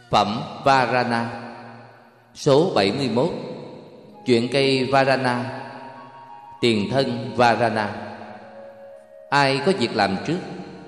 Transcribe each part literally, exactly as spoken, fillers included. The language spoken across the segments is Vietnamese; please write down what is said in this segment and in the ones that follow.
Phẩm Varana. Số bảy mươi mốt. Chuyện cây Varana. Tiền thân Varana. Ai có việc làm trước?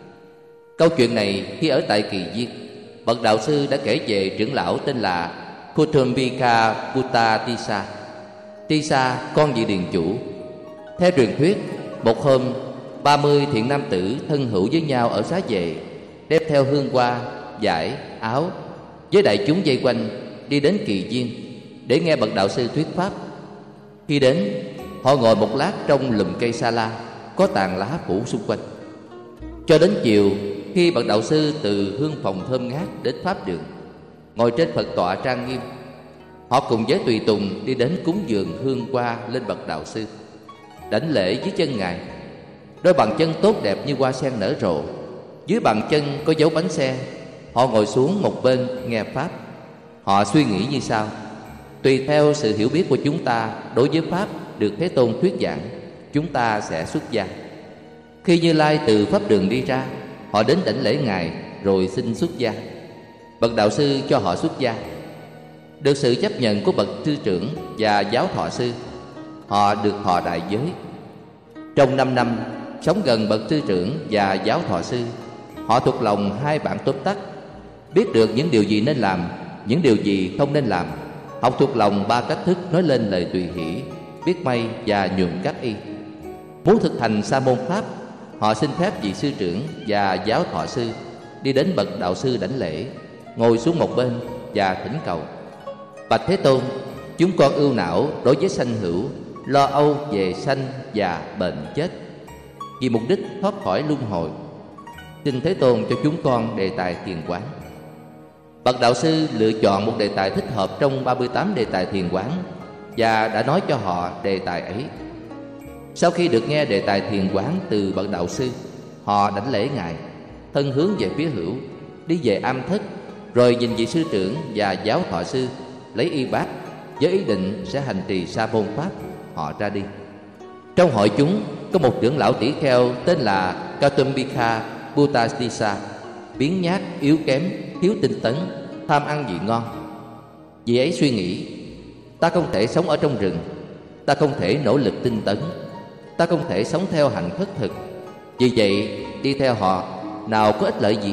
Câu chuyện này khi ở tại Kỳ Viên, bậc đạo sư đã kể về trưởng lão tên là Kutumbika Bhuttatissa. Tissa con vị điền chủ. Theo truyền thuyết, một hôm ba mươi thiện nam tử thân hữu với nhau ở xá vệ, đem theo hương hoa, vải, áo, với đại chúng vây quanh đi đến Kỳ Viên để nghe bậc đạo sư thuyết pháp. Khi đến, họ ngồi một lát trong lùm cây sa la có tàn lá phủ xung quanh. Cho đến chiều, khi bậc đạo sư từ hương phòng thơm ngát đến pháp đường, ngồi trên Phật tọa trang nghiêm, họ cùng với tùy tùng đi đến cúng dường hương hoa lên bậc đạo sư, đảnh lễ dưới chân ngài. Đôi bàn chân tốt đẹp như hoa sen nở rộ, dưới bàn chân có dấu bánh xe. Họ ngồi xuống một bên nghe pháp. Họ suy nghĩ như sau: tùy theo sự hiểu biết của chúng ta đối với pháp được Thế Tôn thuyết giảng, chúng ta sẽ xuất gia. Khi Như Lai từ pháp đường đi ra, họ đến đảnh lễ ngài rồi xin xuất gia. Bậc đạo sư cho họ xuất gia. Được sự chấp nhận của bậc sư trưởng và giáo thọ sư, họ được thọ đại giới. Trong năm năm sống gần bậc sư trưởng và giáo thọ sư, họ thuộc lòng hai bản tóm tắt, biết được những điều gì nên làm, những điều gì không nên làm. Học thuộc lòng ba cách thức nói lên lời tùy hỷ, biết may và nhuộm các y. Muốn thực hành sa môn pháp, họ xin phép vị sư trưởng và giáo thọ sư đi đến bậc đạo sư đảnh lễ, ngồi xuống một bên và thỉnh cầu: bạch Thế Tôn, chúng con ưu não đối với sanh hữu, lo âu về sanh già bệnh chết, vì mục đích thoát khỏi luân hồi. Xin Thế Tôn cho chúng con đề tài thiền quán. Bậc đạo sư lựa chọn một đề tài thích hợp trong ba mươi tám đề tài thiền quán và đã nói cho họ đề tài ấy. Sau khi được nghe đề tài thiền quán từ bậc đạo sư, họ đảnh lễ ngài, thân hướng về phía hữu, đi về am thất, rồi nhìn vị sư trưởng và giáo thọ sư lấy y bát với ý định sẽ hành trì sa môn pháp. Họ ra đi. Trong hội chúng có một trưởng lão tỷ kheo tên là Kutumbika Bhuttatissa, biếng nhác, yếu kém, thiếu tinh tấn, tham ăn vị ngon. Vị ấy suy nghĩ: ta không thể sống ở trong rừng, ta không thể nỗ lực tinh tấn, ta không thể sống theo hạnh khất thực. Vì vậy đi theo họ nào có ích lợi gì?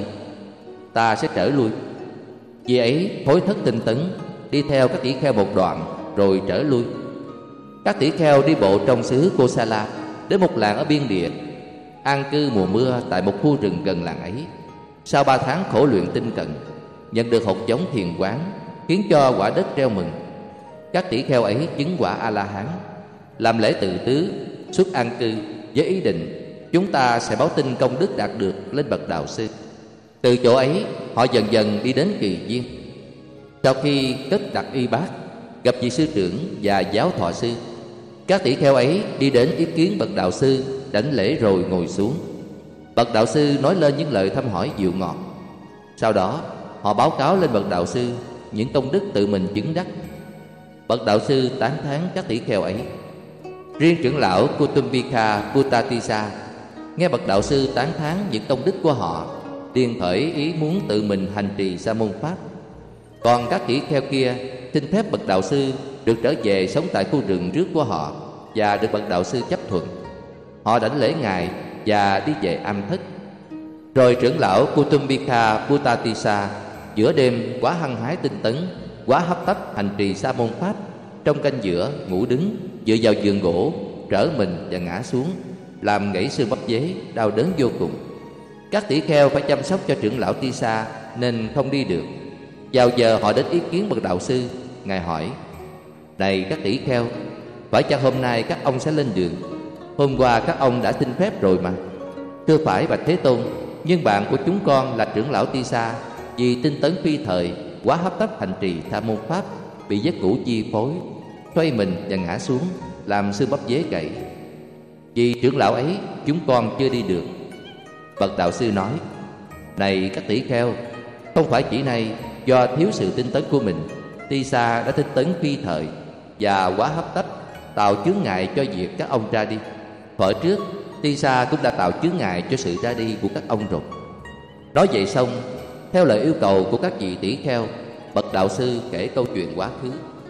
Ta sẽ trở lui. Vì ấy hối thất tinh tấn, đi theo các tỷ kheo một đoạn rồi trở lui. Các tỷ kheo đi bộ trong xứ Kosala đến một làng ở biên địa, an cư mùa mưa tại một khu rừng gần làng ấy. Sau ba tháng khổ luyện tinh cần, nhận được hột giống thiền quán, khiến cho quả đất reo mừng. Các tỷ kheo ấy chứng quả A La Hán, làm lễ tự tứ, xuất an cư với ý định chúng ta sẽ báo tin công đức đạt được lên bậc đạo sư. Từ chỗ ấy họ dần dần đi đến Kỳ Viên. Sau khi cất đặt y bát, gặp vị sư trưởng và giáo thọ sư, các tỷ kheo ấy đi đến ý kiến bậc đạo sư, đảnh lễ rồi ngồi xuống. Bậc đạo sư nói lên những lời thăm hỏi dịu ngọt. Sau đó họ báo cáo lên bậc đạo sư những công đức tự mình chứng đắc. Bậc đạo sư tán thán các tỷ kheo ấy. Riêng trưởng lão Kutumbika Bhuttatissa nghe bậc đạo sư tán thán những công đức của họ, liền khởi ý muốn tự mình hành trì sa môn pháp. Còn các tỷ kheo kia xin phép bậc đạo sư được trở về sống tại khu rừng trước của họ và được bậc đạo sư chấp thuận. Họ đảnh lễ ngài và đi về am thất. Rồi trưởng lão Kutumbika Bhuttatissa giữa đêm quá hăng hái tinh tấn, quá hấp tấp hành trì sa môn pháp, trong canh giữa ngủ đứng dựa vào giường gỗ, trở mình và ngã xuống, làm gãy xương bắp dế, đau đớn vô cùng. Các tỷ kheo phải chăm sóc cho trưởng lão Tissa nên không đi được. Vào giờ họ đến ý kiến bậc đạo sư, ngài hỏi: này các tỷ kheo, phải chăng hôm nay các ông sẽ lên đường? Hôm qua các ông đã xin phép rồi mà. Thưa phải bạch Thế Tôn, nhưng bạn của chúng con là trưởng lão Tissa, vì tinh tấn phi thời, quá hấp tấp hành trì sa môn pháp, bị giấc ngủ chi phối, xoay mình và ngã xuống, làm xương bắp dế gãy. Vì trưởng lão ấy, chúng con chưa đi được. Bậc đạo sư nói: này các tỷ kheo, không phải chỉ này do thiếu sự tinh tấn của mình, Tissa đã tinh tấn phi thời và quá hấp tấp, tạo chướng ngại cho việc các ông ra đi. Thuở trước, Tissa cũng đã tạo chướng ngại cho sự ra đi của các ông rồi. Nói vậy xong, theo lời yêu cầu của các vị tỷ kheo, bậc đạo sư kể câu chuyện quá khứ.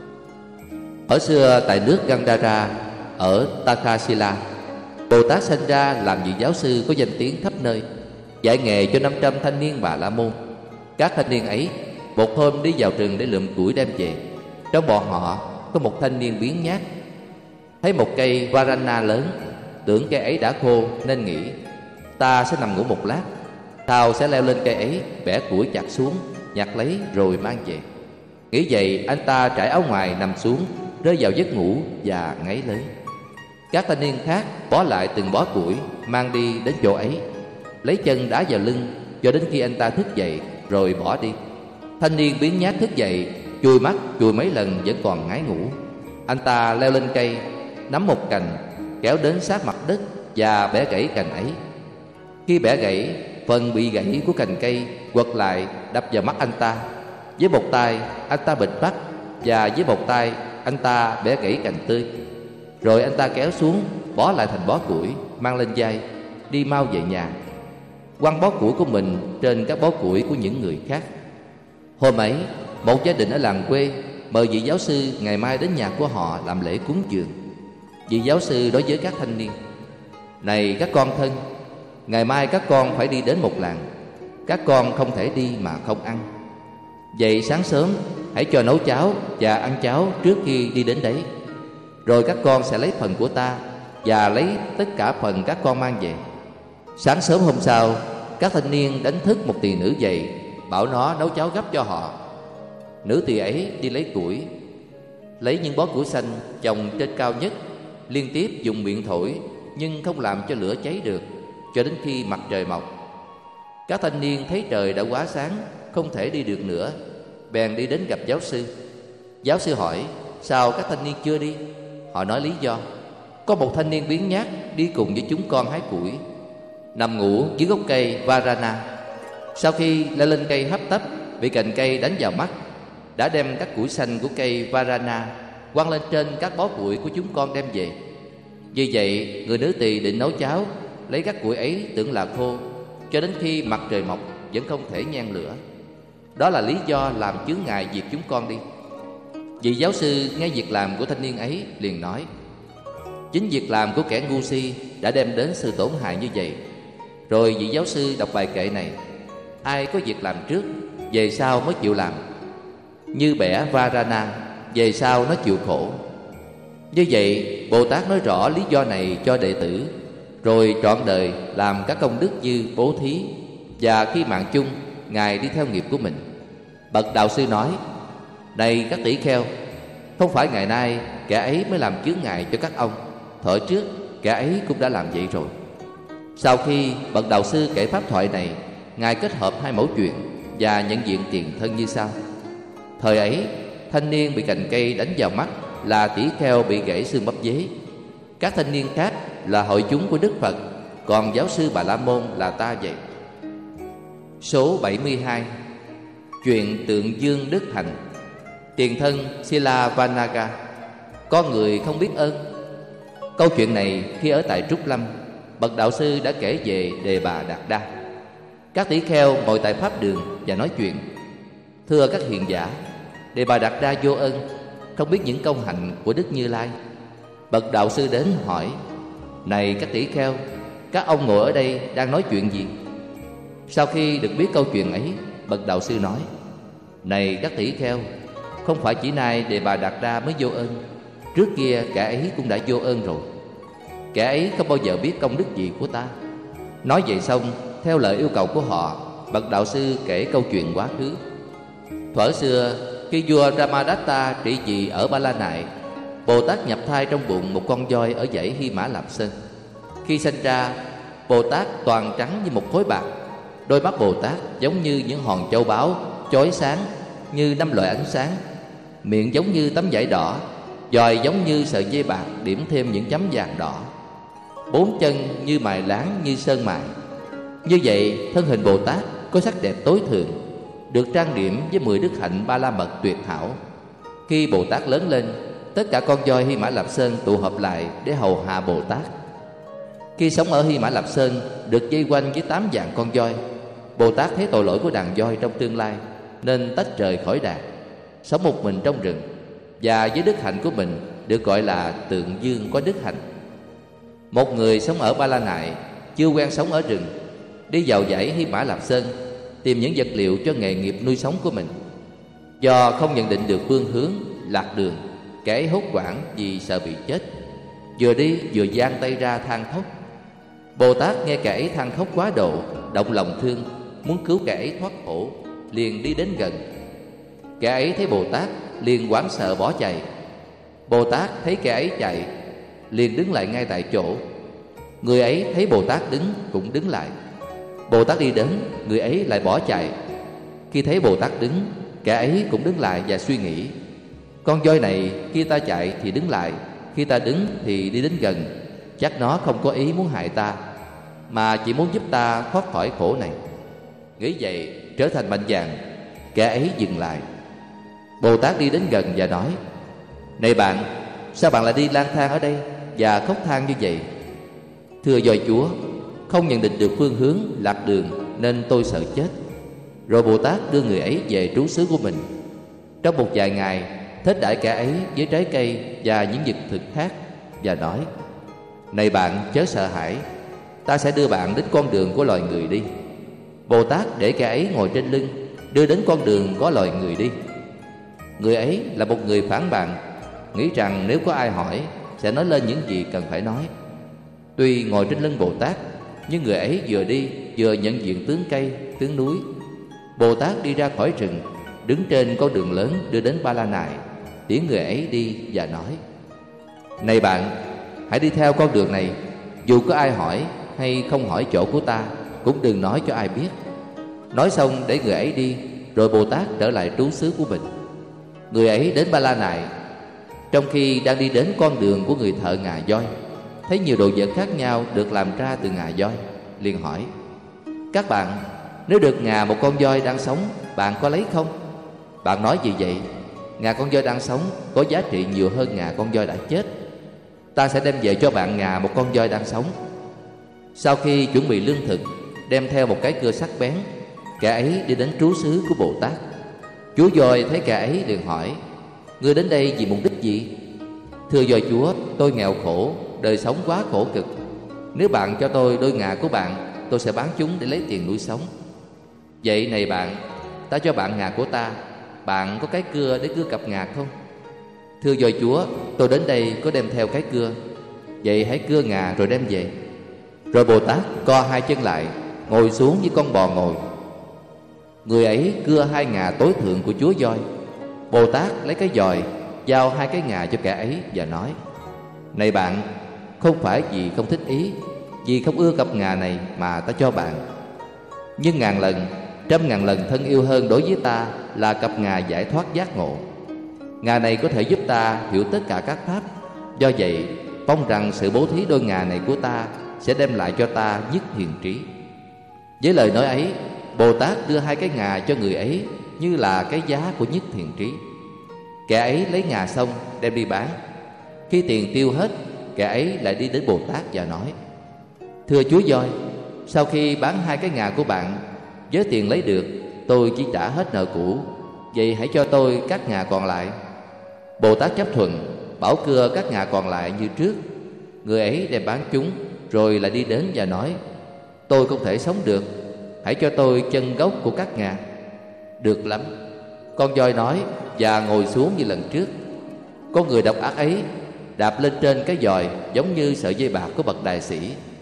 Ở xưa tại nước Gandhara ở Takshila, Bồ Tát sanh ra làm vị giáo sư có danh tiếng khắp nơi, dạy nghề cho năm trăm thanh niên Bà La Môn. Các thanh niên ấy một hôm đi vào rừng để lượm củi đem về. Trong bọn họ có một thanh niên biếng nhác, thấy một cây varana lớn, tưởng cây ấy đã khô nên nghĩ ta sẽ nằm ngủ một lát, sau sẽ leo lên cây ấy, bẻ củi chặt xuống, nhặt lấy rồi mang về. Nghĩ vậy, anh ta trải áo ngoài nằm xuống, rơi vào giấc ngủ và ngáy lớn. Các thanh niên khác bó lại từng bó củi, mang đi đến chỗ ấy, lấy chân đá vào lưng cho đến khi anh ta thức dậy rồi bỏ đi. Thanh niên biếng nhác thức dậy, chùi mắt chùi mấy lần vẫn còn ngáy ngủ. Anh ta leo lên cây, nắm một cành, kéo đến sát mặt đất và bẻ gãy cành ấy. Khi bẻ gãy, phần bị gãy của cành cây quật lại đập vào mắt anh ta. Với một tay anh ta bịt mắt, và với một tay anh ta bẻ gãy cành tươi. Rồi anh ta kéo xuống, bó lại thành bó củi, mang lên vai, đi mau về nhà, quăng bó củi của mình trên các bó củi của những người khác. Hôm ấy, một gia đình ở làng quê mời vị giáo sư ngày mai đến nhà của họ làm lễ cúng dường. Vị giáo sư đối với các thanh niên: này các con thân, ngày mai các con phải đi đến một làng. Các con không thể đi mà không ăn. Vậy sáng sớm hãy cho nấu cháo và ăn cháo trước khi đi đến đấy. Rồi các con sẽ lấy phần của ta và lấy tất cả phần các con mang về. Sáng sớm hôm sau, các thanh niên đánh thức một tỳ nữ dậy, bảo nó nấu cháo gấp cho họ. Nữ tỳ ấy đi lấy củi, lấy những bó củi xanh trồng trên cao nhất, liên tiếp dùng miệng thổi, nhưng không làm cho lửa cháy được, cho đến khi mặt trời mọc. Các thanh niên thấy trời đã quá sáng, không thể đi được nữa, bèn đi đến gặp giáo sư. Giáo sư hỏi: sao các thanh niên chưa đi? Họ nói lý do: có một thanh niên biếng nhác đi cùng với chúng con hái củi, nằm ngủ dưới gốc cây varana. Sau khi leo lên cây hấp tấp, bị cành cây đánh vào mắt, đã đem các củi xanh của cây varana quăng lên trên các bó củi của chúng con đem về. Vì vậy, người nữ tỳ định nấu cháo, lấy các củi ấy tưởng là khô, cho đến khi mặt trời mọc vẫn không thể nhen lửa. Đó là lý do làm chướng ngại việc chúng con đi. Vị giáo sư nghe việc làm của thanh niên ấy liền nói: chính việc làm của kẻ ngu si đã đem đến sự tổn hại như vậy. Rồi vị giáo sư đọc bài kệ này: ai có việc làm trước, về sau mới chịu làm. Như bẻ varana, về sau nó chịu khổ. Như vậy, Bồ Tát nói rõ lý do này cho đệ tử, rồi trọn đời làm các công đức như bố thí, và khi mạng chung, Ngài đi theo nghiệp của mình. Bậc đạo sư nói: này các tỷ kheo, không phải ngày nay kẻ ấy mới làm chướng ngại cho các ông, thuở trước kẻ ấy cũng đã làm vậy rồi. Sau khi bậc đạo sư kể pháp thoại này, Ngài kết hợp hai mẫu chuyện và nhận diện tiền thân như sau. Thời ấy, thanh niên bị cành cây đánh vào mắt là tỷ kheo bị gãy xương bắp dế. Các thanh niên khác là hội chúng của Đức Phật, còn giáo sư Bà La Môn là ta vậy. Số bảy mươi hai. Chuyện tượng dương đức hạnh. Tiền thân Sila Vanaga. Con người không biết ơn. Câu chuyện này khi ở tại Trúc Lâm, bậc đạo sư đã kể về Đề Bà Đạt Đa. Các tỷ kheo ngồi tại pháp đường và nói chuyện: thưa các hiền giả, Đề Bà Đạt Đa vô ơn, không biết những công hạnh của Đức Như Lai. Bậc đạo sư đến hỏi: này các tỷ kheo, các ông ngồi ở đây đang nói chuyện gì? Sau khi được biết câu chuyện ấy, bậc đạo sư nói: này các tỷ kheo, không phải chỉ nay Đề Bà Đạt Đa mới vô ơn, trước kia kẻ ấy cũng đã vô ơn rồi. Kẻ ấy không bao giờ biết công đức gì của ta. Nói vậy xong, theo lời yêu cầu của họ, bậc đạo sư kể câu chuyện quá khứ. Thuở xưa, khi vua Ramadatta trị vì ở Ba La Nại, Bồ Tát nhập thai trong bụng một con voi ở dãy Hy Mã Lạp Sơn. Khi sinh ra, Bồ Tát toàn trắng như một khối bạc. Đôi mắt Bồ Tát giống như những hòn châu báu chói sáng như năm loại ánh sáng. Miệng giống như tấm vải đỏ, dòi giống như sợi dây bạc điểm thêm những chấm vàng đỏ. Bốn chân như mài láng như sơn mài. Như vậy, thân hình Bồ Tát có sắc đẹp tối thượng, được trang điểm với mười đức hạnh ba la mật tuyệt hảo. Khi Bồ Tát lớn lên, tất cả con voi Hy Mã Lạp Sơn tụ họp lại để hầu hạ Bồ Tát. Khi sống ở Hy Mã Lạp Sơn, được dây quanh với tám vạn con voi, Bồ Tát thấy tội lỗi của đàn voi trong tương lai, nên tách rời khỏi đàn, sống một mình trong rừng, và với đức hạnh của mình được gọi là tượng dương có đức hạnh. Một người sống ở Ba La Nại, chưa quen sống ở rừng, đi vào dãy Hy Mã Lạp Sơn tìm những vật liệu cho nghề nghiệp nuôi sống của mình. Do không nhận định được phương hướng, lạc đường, kẻ ấy hốt hoảng vì sợ bị chết, vừa đi vừa giang tay ra than khóc. Bồ Tát nghe kẻ ấy than khóc quá độ, động lòng thương, muốn cứu kẻ ấy thoát khổ, liền đi đến gần. Kẻ ấy thấy Bồ Tát liền hoảng sợ bỏ chạy. Bồ Tát thấy kẻ ấy chạy, liền đứng lại ngay tại chỗ. Người ấy thấy Bồ Tát đứng cũng đứng lại. Bồ Tát đi đến, người ấy lại bỏ chạy. Khi thấy Bồ Tát đứng, kẻ ấy cũng đứng lại và suy nghĩ: con voi này khi ta chạy thì đứng lại, khi ta đứng thì đi đến gần. Chắc nó không có ý muốn hại ta, mà chỉ muốn giúp ta thoát khỏi khổ này. Nghĩ vậy trở thành mạnh dạn, kẻ ấy dừng lại. Bồ Tát đi đến gần và nói: này bạn, sao bạn lại đi lang thang ở đây và khóc than như vậy? Thưa voi chúa, không nhận định được phương hướng, lạc đường, nên tôi sợ chết. Rồi Bồ Tát đưa người ấy về trú xứ của mình. Trong một vài ngày, thết đãi kẻ ấy với trái cây và những vật thực khác, và nói: này bạn, chớ sợ hãi, ta sẽ đưa bạn đến con đường của loài người đi. Bồ Tát để kẻ ấy ngồi trên lưng, đưa đến con đường có loài người đi. Người ấy là một người phản bạn, nghĩ rằng nếu có ai hỏi sẽ nói lên những gì cần phải nói. Tuy ngồi trên lưng Bồ Tát, nhưng người ấy vừa đi vừa nhận diện tướng cây, tướng núi. Bồ Tát đi ra khỏi rừng, đứng trên con đường lớn đưa đến Ba La Nại, tiễn người ấy đi và nói: này bạn, hãy đi theo con đường này. Dù có ai hỏi hay không hỏi chỗ của ta, cũng đừng nói cho ai biết. Nói xong để người ấy đi, rồi Bồ Tát trở lại trú xứ của mình. Người ấy đến Ba La Nại. Trong khi đang đi đến con đường của người thợ ngà voi, thấy nhiều đồ vật khác nhau được làm ra từ ngà voi, liền hỏi: các bạn, nếu được ngà một con voi đang sống, bạn có lấy không? Bạn nói gì vậy? Ngà con voi đang sống có giá trị nhiều hơn ngà con voi đã chết. Ta sẽ đem về cho bạn ngà một con voi đang sống. Sau khi chuẩn bị lương thực, đem theo một cái cưa sắc bén, kẻ ấy đi đến trú xứ của Bồ Tát. Chúa voi thấy kẻ ấy liền hỏi: ngươi đến đây vì mục đích gì? Thưa voi chúa, tôi nghèo khổ, đời sống quá khổ cực. Nếu bạn cho tôi đôi ngà của bạn, tôi sẽ bán chúng để lấy tiền nuôi sống. Vậy này bạn, ta cho bạn ngà của ta, bạn có cái cưa để cưa cặp ngà không? Thưa voi chúa, tôi đến đây có đem theo cái cưa. Vậy hãy cưa ngà rồi đem về. Rồi Bồ Tát co hai chân lại, ngồi xuống như con bò ngồi. Người ấy cưa hai ngà tối thượng của chúa voi. Bồ Tát lấy cái dòi, giao hai cái ngà cho kẻ ấy và nói: này bạn, không phải vì không thích ý, vì không ưa cặp ngà này mà ta cho bạn. Nhưng ngàn lần, trăm ngàn lần thân yêu hơn đối với ta là cặp ngà giải thoát giác ngộ. Ngà này có thể giúp ta hiểu tất cả các pháp. Do vậy, mong rằng sự bố thí đôi ngà này của ta sẽ đem lại cho ta nhất hiền trí. Với lời nói ấy, Bồ Tát đưa hai cái ngà cho người ấy như là cái giá của nhất thiện trí. Kẻ ấy lấy ngà xong đem đi bán. Khi tiền tiêu hết, kẻ ấy lại đi đến Bồ Tát và nói: thưa chúa voi, sau khi bán hai cái ngà của bạn, với tiền lấy được tôi chỉ trả hết nợ cũ. Vậy hãy cho tôi các ngà còn lại. Bồ Tát chấp thuận, bảo cưa các ngà còn lại như trước. Người ấy đem bán chúng, rồi lại đi đến và nói: tôi không thể sống được, hãy cho tôi chân gốc của các ngà. Được lắm, con voi nói, và ngồi xuống như lần trước. Con người độc ác ấy đạp lên trên cái dòi giống như sợi dây bạc của bậc đại sĩ,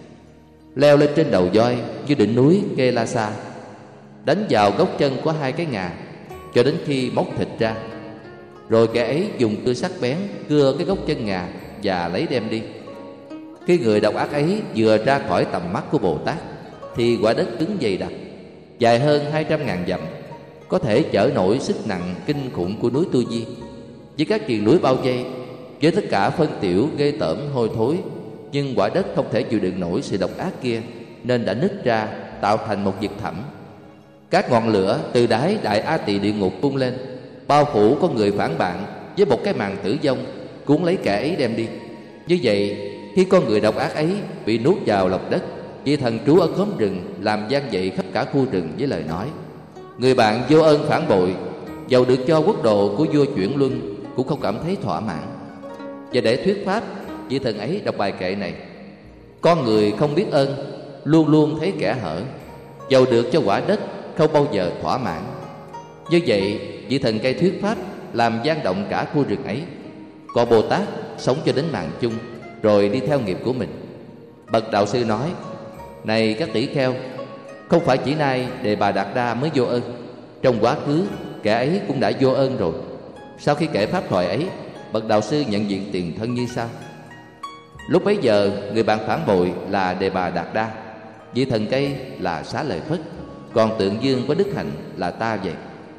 leo lên trên đầu voi như đỉnh núi Kelasa, đánh vào gốc chân của hai cái ngà cho đến khi móc thịt ra. Rồi kẻ ấy dùng cưa sắc bén cưa cái gốc chân ngà và lấy đem đi. Khi người độc ác ấy vừa ra khỏi tầm mắt của Bồ Tát, thì quả đất cứng dày đặc, dài hơn hai trăm ngàn dặm, có thể chở nổi sức nặng kinh khủng của núi Tu Di. Với các triền núi bao vây, với tất cả phân tiểu ghê tởm hôi thối, nhưng quả đất không thể chịu đựng nổi sự độc ác kia, nên đã nứt ra tạo thành một vực thẳm. Các ngọn lửa từ đáy đại A Tỳ địa ngục bung lên, bao phủ con người phản bạn với một cái màn tử vong, cuốn lấy kẻ ấy đem đi. Như vậy, khi con người độc ác ấy bị nuốt vào lòng đất, vị thần trú ở khóm rừng làm vang dậy khắp cả khu rừng với lời nói: người bạn vô ơn phản bội, dầu được cho quốc độ của vua chuyển luân cũng không cảm thấy thỏa mãn. Và để thuyết pháp, vị thần ấy đọc bài kệ này: con người không biết ơn, luôn luôn thấy kẽ hở, dầu được cho quả đất không bao giờ thỏa mãn. Như vậy, vị thần cây thuyết pháp làm vang động cả khu rừng ấy. Còn Bồ Tát sống cho đến mạng chung, rồi đi theo nghiệp của mình. Bậc đạo sư nói: này các tỷ kheo, không phải chỉ nay Đề Bà Đạt Đa mới vô ơn, trong quá khứ kẻ ấy cũng đã vô ơn rồi. Sau khi kể pháp thoại ấy, bậc đạo sư nhận diện tiền thân như sau. Lúc bấy giờ, người bạn phản bội là Đề Bà Đạt Đa, vị thần cây là Xá Lợi Phất, còn tượng dương có đức hạnh là ta vậy.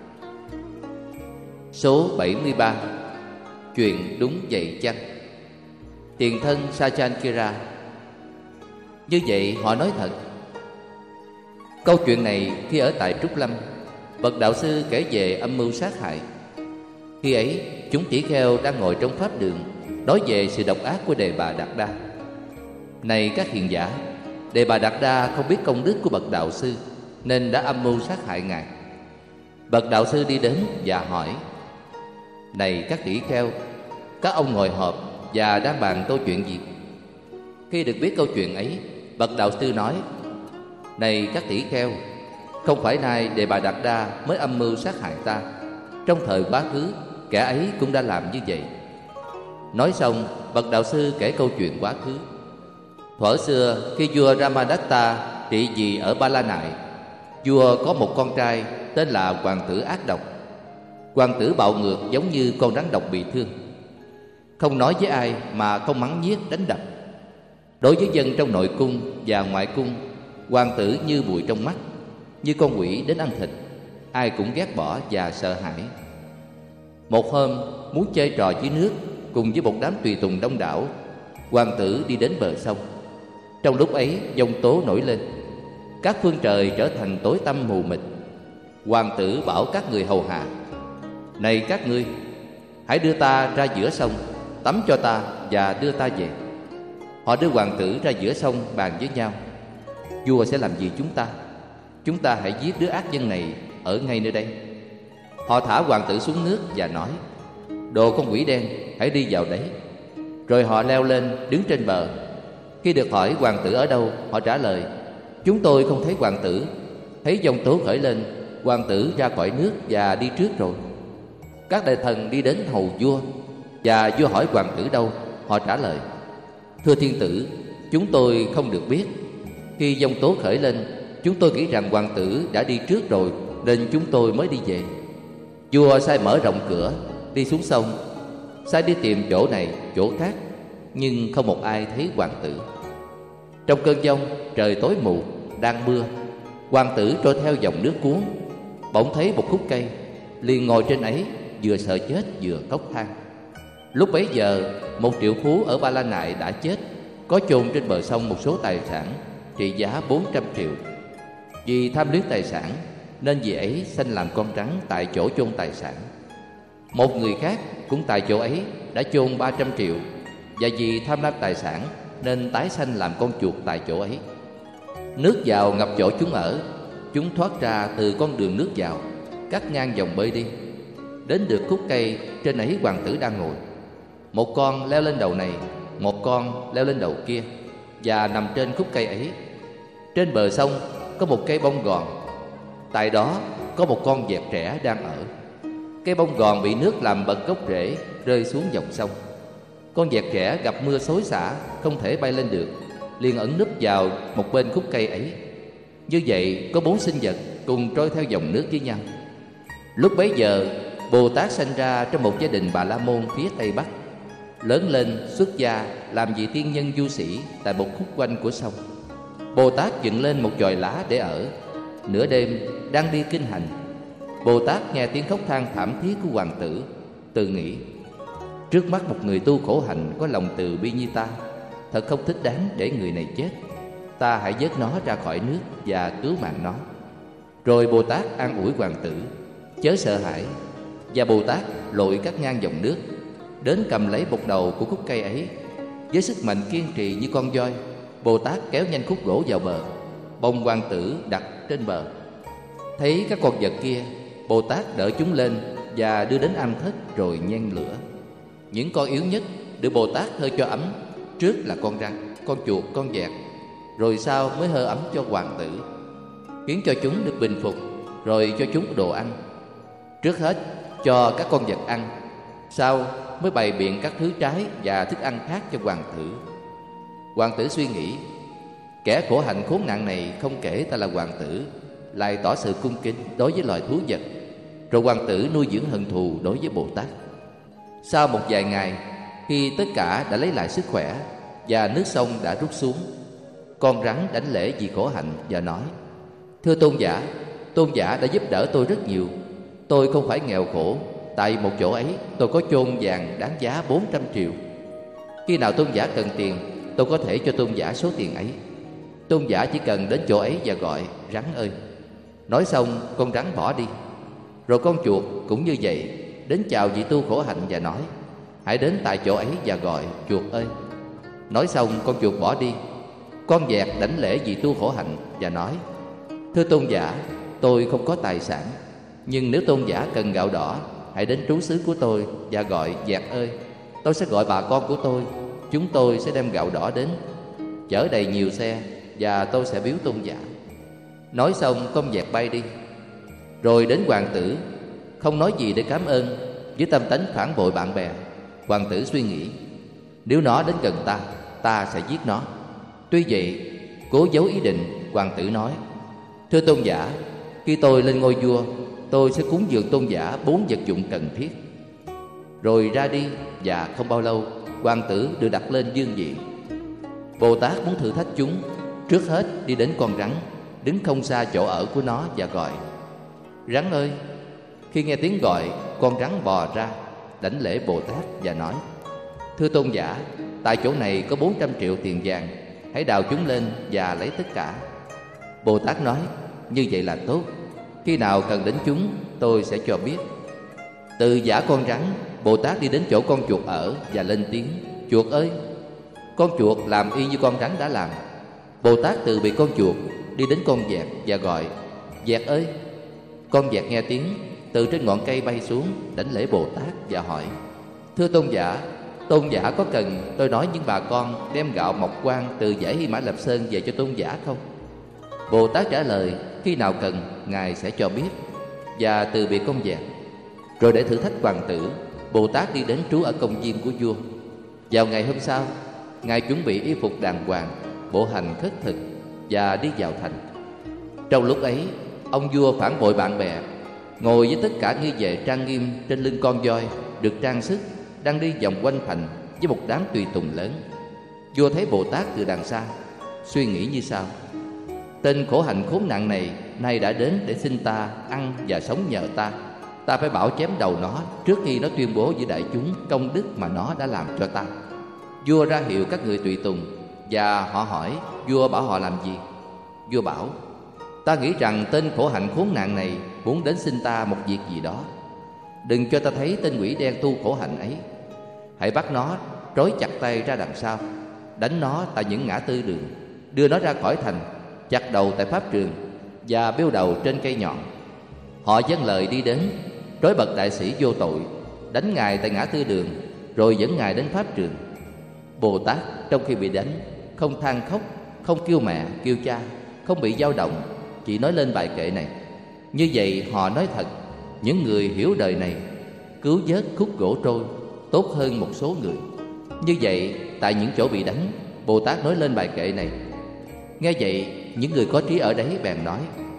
Số bảy mươi ba. Chuyện đúng vậy chăng? Tiền thân Sachankira. Như vậy họ nói thật. Câu chuyện này khi ở tại Trúc Lâm, bậc đạo sư kể về âm mưu sát hại. Khi ấy, chúng tỷ kheo đang ngồi trong pháp đường, nói về sự độc ác của Đề Bà Đạt Đa. Này các hiền giả, Đề Bà Đạt Đa không biết công đức của bậc đạo sư, nên đã âm mưu sát hại ngài. Bậc đạo sư đi đến và hỏi: này các tỷ kheo, các ông ngồi họp và đang bàn câu chuyện gì? Khi được biết câu chuyện ấy, bậc đạo sư nói: này các tỷ kheo, không phải nay Đề Bà Đạt Đa mới âm mưu sát hại ta, trong thời quá khứ kẻ ấy cũng đã làm như vậy. Nói xong, bậc đạo sư kể câu chuyện quá khứ. Thuở xưa, khi vua Ramadatta trị vì ở Ba La Nại, vua có một con trai tên là hoàng tử ác độc. Hoàng tử bạo ngược giống như con rắn độc bị thương, không nói với ai mà không mắng nhiếc đánh đập. Đối với dân trong nội cung và ngoại cung, hoàng tử như bụi trong mắt, như con quỷ đến ăn thịt, ai cũng ghét bỏ và sợ hãi. Một hôm, muốn chơi trò dưới nước cùng với một đám tùy tùng đông đảo, hoàng tử đi đến bờ sông. Trong lúc ấy, giông tố nổi lên, các phương trời trở thành tối tăm mù mịt. Hoàng tử bảo các người hầu hạ: này các ngươi, hãy đưa ta ra giữa sông, tắm cho ta và đưa ta về. Họ đưa hoàng tử ra giữa sông bàn với nhau: vua sẽ làm gì chúng ta? Chúng ta hãy giết đứa ác nhân này ở ngay nơi đây. Họ thả hoàng tử xuống nước và nói: đồ con quỷ đen, hãy đi vào đấy. Rồi họ leo lên đứng trên bờ. Khi được hỏi hoàng tử ở đâu, họ trả lời: chúng tôi không thấy hoàng tử. Thấy giông tố khởi lên, hoàng tử ra khỏi nước và đi trước rồi. Các đại thần đi đến hầu vua, và vua hỏi hoàng tử đâu. Họ trả lời: thưa thiên tử, chúng tôi không được biết. Khi giông tố khởi lên, chúng tôi nghĩ rằng hoàng tử đã đi trước rồi, nên chúng tôi mới đi về. Vua sai mở rộng cửa, đi xuống sông, sai đi tìm chỗ này chỗ khác, nhưng không một ai thấy hoàng tử. Trong cơn giông, trời tối mù, đang mưa. Hoàng tử trôi theo dòng nước cuốn, bỗng thấy một khúc cây, liền ngồi trên ấy, vừa sợ chết vừa khóc than. Lúc bấy giờ, một triệu phú ở Ba La Nại đã chết, có chôn trên bờ sông một số tài sản trị giá bốn trăm triệu. Vì tham luyến tài sản, nên vị ấy sanh làm con rắn tại chỗ chôn tài sản. Một người khác cũng tại chỗ ấy đã chôn ba trăm triệu, và vì tham lam tài sản nên tái sanh làm con chuột tại chỗ ấy. Nước vào ngập chỗ chúng ở, chúng thoát ra từ con đường nước vào, cắt ngang dòng bơi đi. Đến được khúc cây, trên ấy hoàng tử đang ngồi. Một con leo lên đầu này, một con leo lên đầu kia, và nằm trên khúc cây ấy. Trên bờ sông có một cây bông gòn, tại đó có một con vẹt trẻ đang ở. Cây bông gòn bị nước làm bật gốc rễ, rơi xuống dòng sông. Con vẹt trẻ gặp mưa xối xả, không thể bay lên được, liền ẩn núp vào một bên khúc cây ấy. Như vậy có bốn sinh vật cùng trôi theo dòng nước với nhau. Lúc bấy giờ, Bồ Tát sanh ra trong một gia đình Bà La Môn phía Tây Bắc. Lớn lên xuất gia làm vị tiên nhân du sĩ tại một khúc quanh của sông. Bồ Tát dựng lên một chòi lá để ở. Nửa đêm đang đi kinh hành, Bồ Tát nghe tiếng khóc than thảm thiết của hoàng tử, tự nghĩ: trước mắt một người tu khổ hạnh có lòng từ bi như ta, thật không thích đáng để người này chết. Ta hãy vớt nó ra khỏi nước và cứu mạng nó. Rồi Bồ Tát an ủi hoàng tử: chớ sợ hãi. Và Bồ Tát lội cắt ngang dòng nước, đến cầm lấy một đầu của khúc cây ấy. Với sức mạnh kiên trì như con voi, Bồ Tát kéo nhanh khúc gỗ vào bờ, bồng hoàng tử đặt trên bờ. Thấy các con vật kia, Bồ Tát đỡ chúng lên và đưa đến am thất rồi nhen lửa. Những con yếu nhất được Bồ Tát hơi cho ấm. Trước là con rắn, con chuột, con vẹt, rồi sau mới hơi ấm cho hoàng tử, khiến cho chúng được bình phục, rồi cho chúng đồ ăn. Trước hết cho các con vật ăn, sau mới bày biện các thứ trái và thức ăn khác cho hoàng tử. Hoàng tử suy nghĩ, kẻ khổ hạnh khốn nạn này không kể ta là hoàng tử, lại tỏ sự cung kính đối với loài thú vật. Rồi hoàng tử nuôi dưỡng hận thù đối với Bồ Tát. Sau một vài ngày, khi tất cả đã lấy lại sức khỏe và nước sông đã rút xuống, con rắn đảnh lễ vì khổ hạnh và nói: Thưa tôn giả, tôn giả đã giúp đỡ tôi rất nhiều. Tôi không phải nghèo khổ, tại một chỗ ấy tôi có chôn vàng đáng giá bốn trăm triệu. Khi nào tôn giả cần tiền, tôi có thể cho tôn giả số tiền ấy. Tôn giả chỉ cần đến chỗ ấy và gọi: Rắn ơi. Nói xong, con rắn bỏ đi. Rồi con chuột cũng như vậy, đến chào vị tu khổ hạnh và nói: Hãy đến tại chỗ ấy và gọi: Chuột ơi. Nói xong, con chuột bỏ đi. Con vẹt đảnh lễ vị tu khổ hạnh và nói: Thưa tôn giả, tôi không có tài sản, nhưng nếu tôn giả cần gạo đỏ, hãy đến trú xứ của tôi và gọi: Vẹt ơi. Tôi sẽ gọi bà con của tôi, chúng tôi sẽ đem gạo đỏ đến, chở đầy nhiều xe, và tôi sẽ biếu tôn giả. Nói xong, con vẹt bay đi. Rồi đến hoàng tử, không nói gì để cảm ơn, với tâm tánh phản bội bạn bè. Hoàng tử suy nghĩ, nếu nó đến gần ta, ta sẽ giết nó. Tuy vậy, cố giấu ý định, hoàng tử nói: Thưa tôn giả, khi tôi lên ngôi vua, tôi sẽ cúng dường tôn giả bốn vật dụng cần thiết. Rồi ra đi, và không bao lâu, hoàng tử được đặt lên vương vị. Bồ Tát muốn thử thách chúng. Trước hết đi đến con rắn, đứng không xa chỗ ở của nó và gọi: Rắn ơi. Khi nghe tiếng gọi, con rắn bò ra, đảnh lễ Bồ Tát và nói: Thưa tôn giả, tại chỗ này có bốn trăm triệu tiền vàng, hãy đào chúng lên và lấy tất cả. Bồ Tát nói: Như vậy là tốt. Khi nào cần đến chúng, tôi sẽ cho biết. Từ giả con rắn, Bồ Tát đi đến chỗ con chuột ở và lên tiếng: Chuột ơi. Con chuột làm y như con rắn đã làm. Bồ Tát từ biệt con chuột, đi đến con vẹt và gọi: Vẹt ơi. Con vẹt nghe tiếng, từ trên ngọn cây bay xuống, đảnh lễ Bồ Tát và hỏi: Thưa tôn giả, tôn giả có cần tôi nói những bà con đem gạo mộc quan từ dãy Hy Mã Lạp Sơn về cho tôn giả không? Bồ Tát trả lời: Khi nào cần, Ngài sẽ cho biết. Và từ biệt con vẹt. Rồi để thử thách hoàng tử, Bồ Tát đi đến trú ở công viên của vua. Vào ngày hôm sau, Ngài chuẩn bị y phục đàng hoàng, bộ hành khất thực và đi vào thành. Trong lúc ấy, ông vua phản bội bạn bè, ngồi với tất cả nghi vệ trang nghiêm trên lưng con voi được trang sức, đang đi vòng quanh thành với một đám tùy tùng lớn. Vua thấy Bồ Tát từ đằng xa, suy nghĩ như sau: Tên khổ hạnh khốn nạn này nay đã đến để xin ta ăn và sống nhờ ta. Ta phải bảo chém đầu nó trước khi nó tuyên bố với đại chúng công đức mà nó đã làm cho ta. Vua ra hiệu các người tùy tùng, và họ hỏi vua bảo họ làm gì. Vua bảo: Ta nghĩ rằng tên khổ hạnh khốn nạn này muốn đến xin ta một việc gì đó. Đừng cho ta thấy tên quỷ đen tu khổ hạnh ấy. Hãy bắt nó, trói chặt tay ra đằng sau, đánh nó tại những ngã tư đường, đưa nó ra khỏi thành, chặt đầu tại pháp trường và bêu đầu trên cây nhọn. Họ dâng lời đi đến, trói bậc đại sĩ vô tội, đánh ngài tại ngã tư đường, rồi dẫn ngài đến pháp trường. Bồ Tát trong khi bị đánh, không than khóc, không kêu mẹ, kêu cha, không bị dao động, chỉ nói lên bài kệ này: Như vậy họ nói thật, những người hiểu đời này, cứu vớt khúc gỗ trôi, tốt hơn một số người. Như vậy, tại những chỗ bị đánh, Bồ Tát nói lên bài kệ này. Nghe vậy, những người có trí ở đấy bèn nói: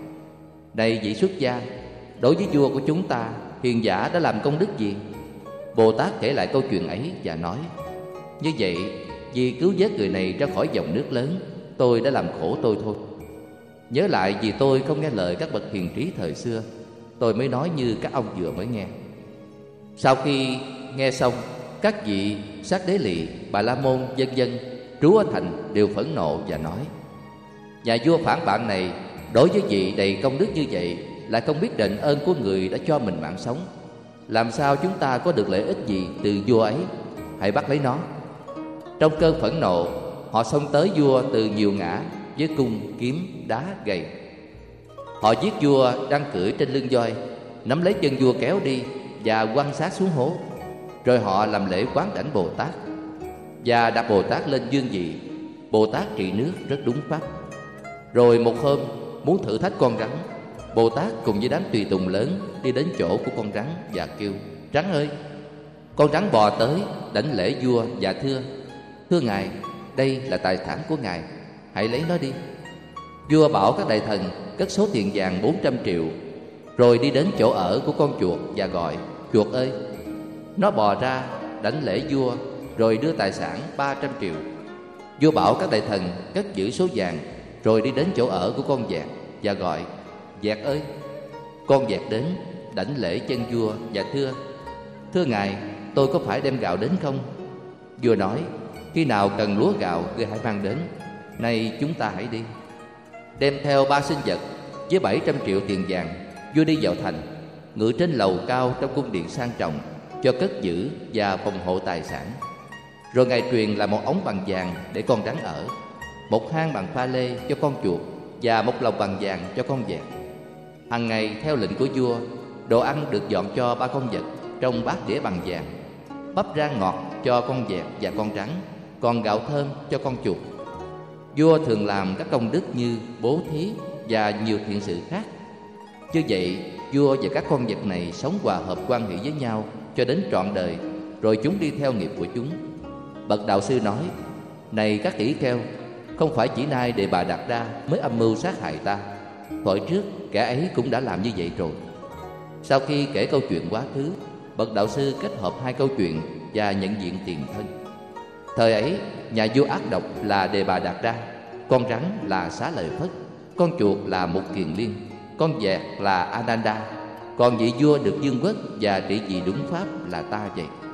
Này vị xuất gia, đối với vua của chúng ta, hiền giả đã làm công đức gì? Bồ Tát kể lại câu chuyện ấy và nói: Như vậy, vì cứu vớt người này ra khỏi dòng nước lớn, tôi đã làm khổ tôi thôi. Nhớ lại vì tôi không nghe lời các bậc hiền trí thời xưa, tôi mới nói như các ông vừa mới nghe. Sau khi nghe xong, các vị Sát Đế Lì, Bà La Môn vân vân trú ở thành đều phẫn nộ và nói: Nhà vua phản bạn này đối với vị đầy công đức như vậy, lại không biết đền ơn của người đã cho mình mạng sống. Làm sao chúng ta có được lợi ích gì từ vua ấy? Hãy bắt lấy nó. Trong cơn phẫn nộ, họ xông tới vua từ nhiều ngã với cung, kiếm, đá, gậy. Họ giết vua đang cưỡi trên lưng voi, nắm lấy chân vua kéo đi và quan sát xuống hố. Rồi họ làm lễ quán đảnh Bồ Tát và đặt Bồ Tát lên dương vị. Bồ Tát trị nước rất đúng pháp. Rồi một hôm muốn thử thách con rắn, Bồ Tát cùng với đám tùy tùng lớn đi đến chỗ của con rắn và kêu: Rắn ơi! Con rắn bò tới đảnh lễ vua và thưa: Thưa ngài, đây là tài sản của ngài, hãy lấy nó đi. Vua bảo các đại thần cất số tiền vàng bốn trăm triệu, rồi đi đến chỗ ở của con chuột và gọi: Chuột ơi! Nó bò ra đảnh lễ vua, rồi đưa tài sản ba trăm triệu. Vua bảo các đại thần cất giữ số vàng, rồi đi đến chỗ ở của con vẹt và gọi: Vẹt ơi! Con vẹt đến đảnh lễ chân vua và thưa: Thưa ngài, tôi có phải đem gạo đến không? Vua nói: Khi nào cần lúa gạo, ngươi hãy mang đến. Nay chúng ta hãy đi. Đem theo ba sinh vật với bảy trăm triệu tiền vàng, vua đi vào thành, ngự trên lầu cao trong cung điện sang trọng, cho cất giữ và phòng hộ tài sản. Rồi ngài truyền là một ống bằng vàng để con rắn ở, một hang bằng pha lê cho con chuột và một lồng bằng vàng cho con vẹt. Hằng ngày theo lệnh của vua, đồ ăn được dọn cho ba con vật trong bát đĩa bằng vàng, bắp rang ngọt cho con vẹt và con rắn, còn gạo thơm cho con chuột. Vua thường làm các công đức như bố thí và nhiều thiện sự khác. Như vậy, vua và các con vật này sống hòa hợp quan hệ với nhau cho đến trọn đời, rồi chúng đi theo nghiệp của chúng. Bậc đạo sư nói: Này các tỷ kheo, không phải chỉ nay Đề Bà Đạt Đa mới âm mưu sát hại ta. Thuở trước kẻ ấy cũng đã làm như vậy rồi. Sau khi kể câu chuyện quá khứ, bậc đạo sư kết hợp hai câu chuyện và nhận diện tiền thân. Thời ấy, nhà vua ác độc là Đề Bà Đạt Đa, con rắn là Xá Lợi Phất, con chuột là Mục Kiền Liên, con vẹt là Ananda, còn vị vua được dương quốc và trị vì đúng pháp là ta vậy.